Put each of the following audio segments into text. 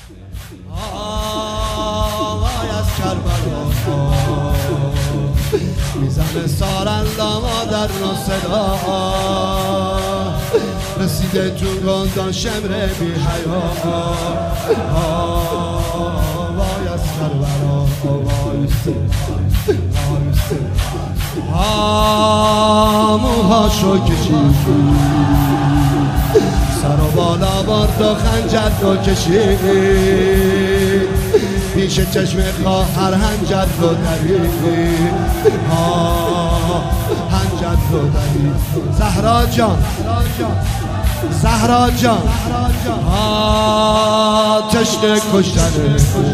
آوای از کربلا میزنه سارالله در نو صدا رسیده تو گندان شمر بی حیا آوای از کربلا موهاشو کشید سر و بالا برد و خنجر رو کشید پیش چشم خواهر هنجر رو درید هنجر رو درید زهرا جان زهرا جان تشنه کشتنه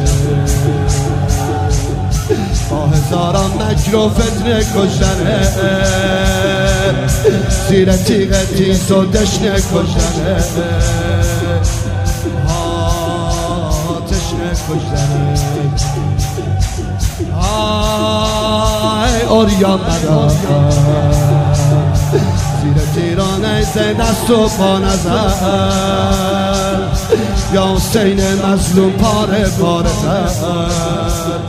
با هزاران مکر و فتنه کشتنه زیر تیغ تیز و دشنه کشتنه تشنه کشتنه اوریان مدار زیر تیرانه سه دست و پا نزد یا حسین مظلوم پاره پاره زد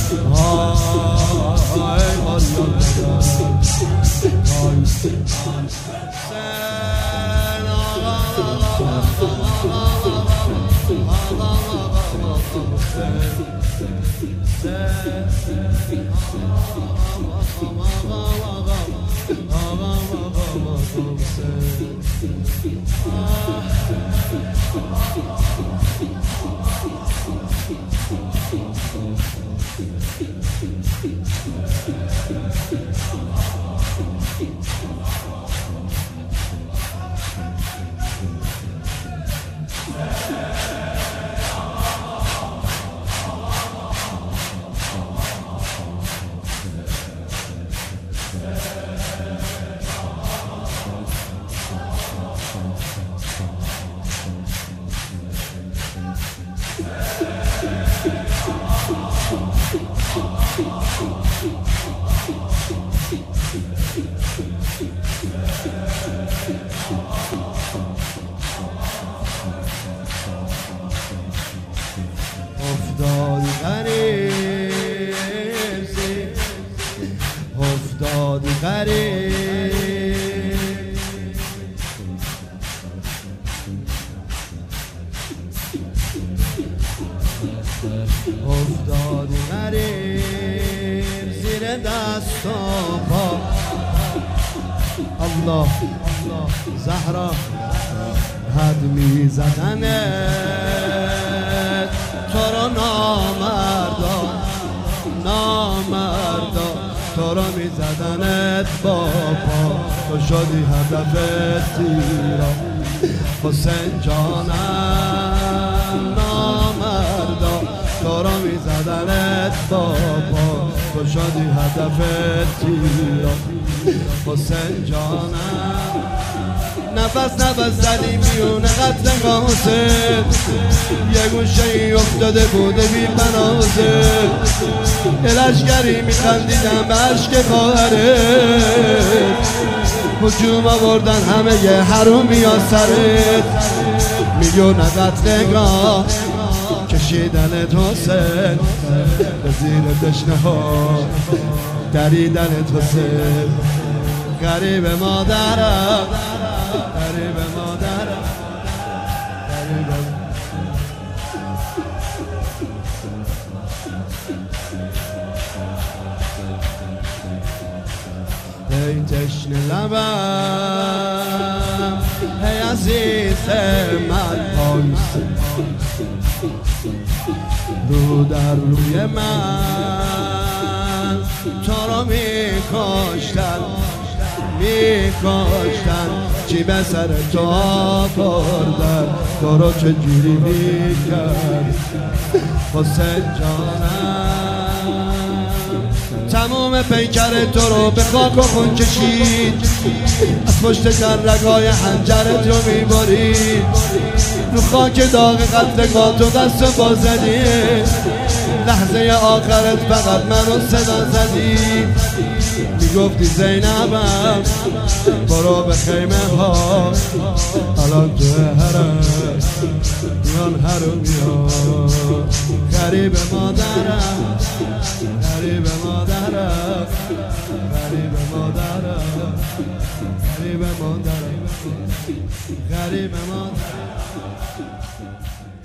افتادی غریب افتادی غریب افتادی غریب زیر دست و پا الله زهرا حد می زدنت تو رو نامردا نامردا تو رو می زدنت با پا تو شدی هدف تیرا حسین جانم نامردا تو رو می زدنت با پا تو شدی هدف تیرا حسین جانم نفس زدی میونه قتل حسین یه گوشه ای افتاده بوده بی بنازه لشکری میخندیدن به عشق خواهرت هجوم آوردن همه یه حرومی ها سرت میونه قتلگاه کشیدنت حسین به زیر دشنه ها دریدنت حسین غریب مادرم غریب مادرم غریب ای تشنه لبم ای عزیز من پایسته رو در روی من تو رو میکشتن چی به سر تو آوردن تو رو چجوری میکرد حسین جانم تمام پیکر تو رو به خاک و خون کشید از پشت درگاه حنجرت رو میبرید رو خاک داغ قتلگاه تو دست با زدی لحظه آخرت فقط منو صدا زدی میگفتی زینبم برو به خیمه ها الان تو حرم میان حرومیا غریب مادرم غریب مادرم غریب مادرم غریب مادرم غریب مادرم